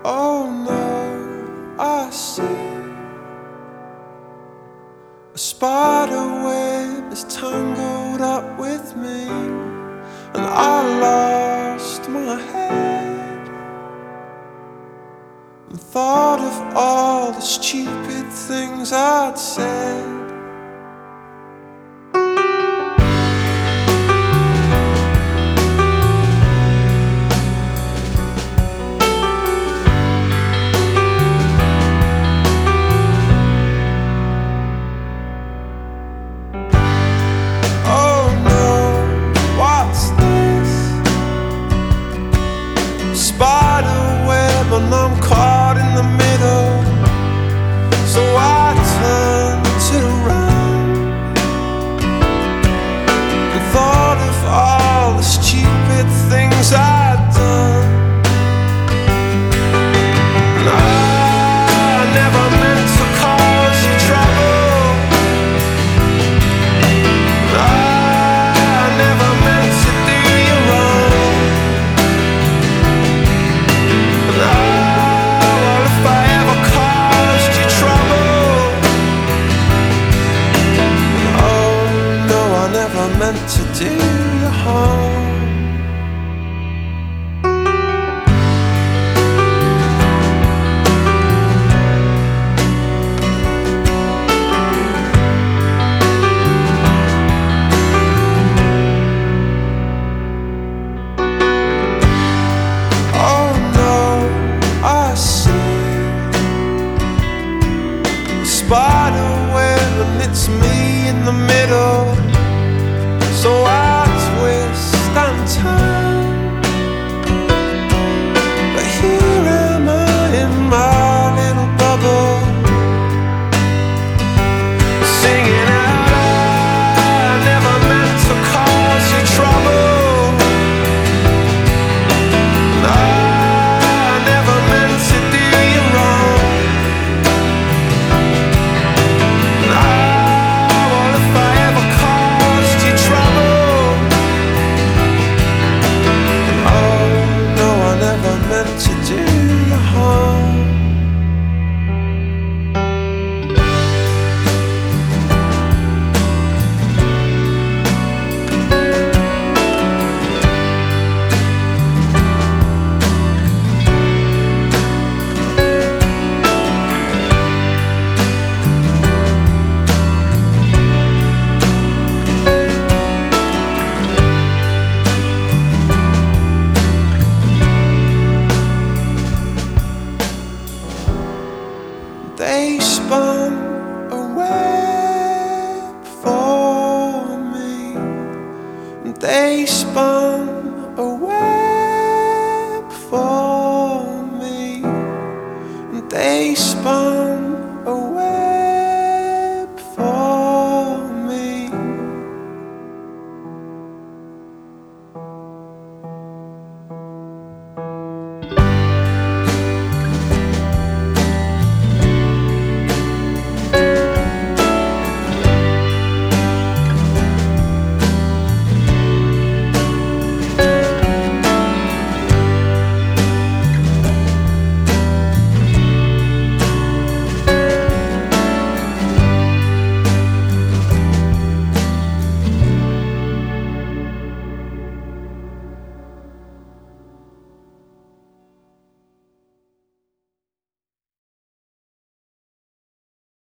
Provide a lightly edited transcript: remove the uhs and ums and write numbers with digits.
Oh no, I see a spider web is tangled up with me, and I lost my head and thought of all the stupid things I'd said. Spider web and I'm caught in the middle, so I turned it around and thought of all the stupid things I'd done. And I never meant to cause you trouble, and I never meant to do you wrong. Well, if I ever caused you trouble, oh no, I never meant to do you harm. Spider web and it's me in the middle, so I twist and turn, but here am I in my little bubble, singing out, I never meant to cause you trouble, and I never meant to do you wrong. To do you harm. They spun a web for me, and they spun a web for me, and they spun